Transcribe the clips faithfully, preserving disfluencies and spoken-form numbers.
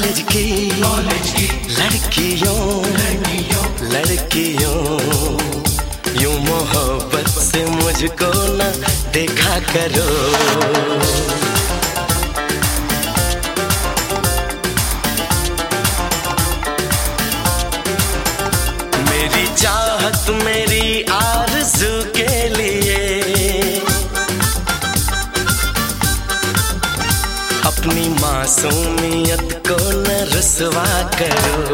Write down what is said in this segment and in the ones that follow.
College की लड़कियों लड़कियों यूं मोहब्बत से मुझको न देखा करो। मेरी चाहत मेरी आरज़ू के लिए अपनी मासूमियत को न रुसवा करो।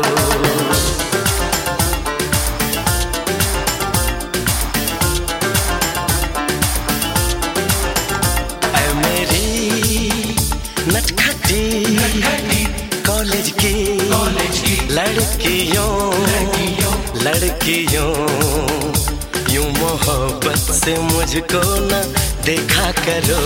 ऐ मेरी नटखटी कॉलेज की लड़कियों लड़कियों यूं मोहब्बत से मुझको न देखा करो।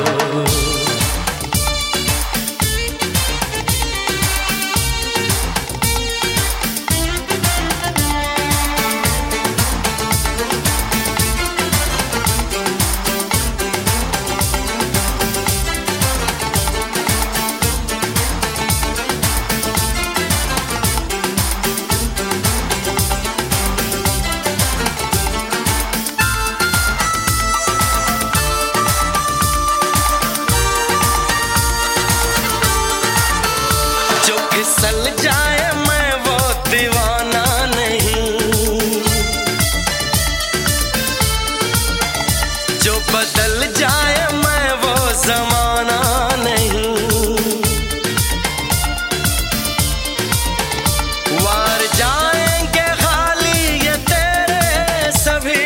फिसल जाए मैं वो दीवाना नहीं, जो बदल जाए मैं वो जमाना नहीं। वार जाएंगे खाली ये तेरे सभी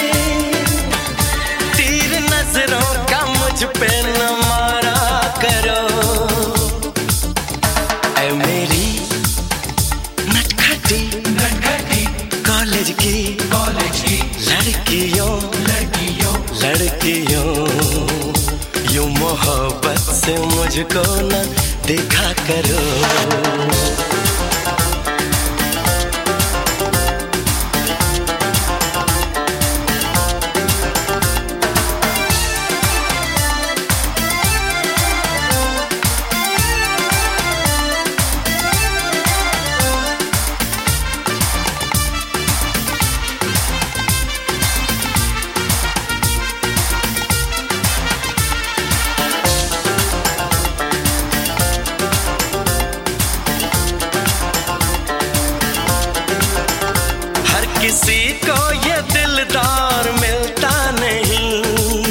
तीर नजरों का मुझ पे न मारा करो। मेरी नटखटी कॉलेज की लड़कियों लड़कियों यूं मोहब्बत से मुझको न देखा करो। किसी को ये दिलदार मिलता नहीं,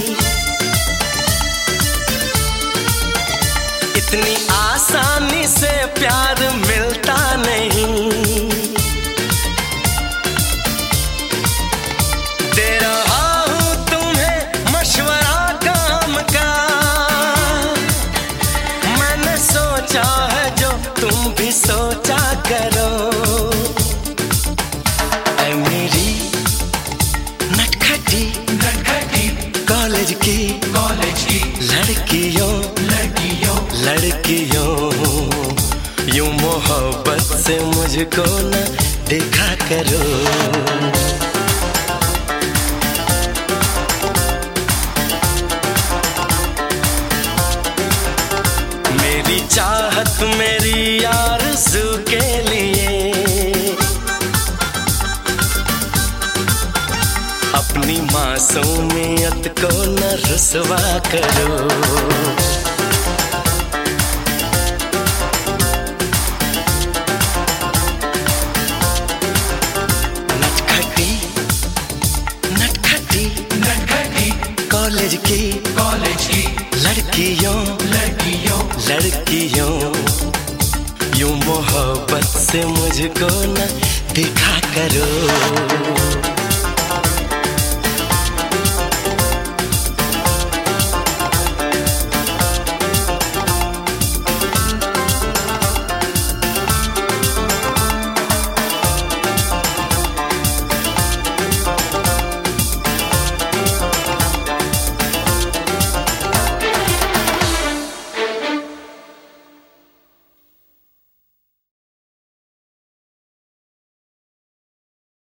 इतनी आसानी से प्यार मिलता नहीं। दे रहा हूँ तुम्हें मशवरा काम का, मैंने सोचा है जो तुम भी सोचा करो। कॉलेज की लड़कियों लड़कियों यूं मोहब्बत से मुझको न देखा करो। मेरी चाहत मेरी आरज़ू के लिए अपनी मासूमियत को न रुसवा करो। नटखटी नटखटी कॉलेज की लड़कियों लड़कियों यूं मोहब्बत से मुझको न देखा करो।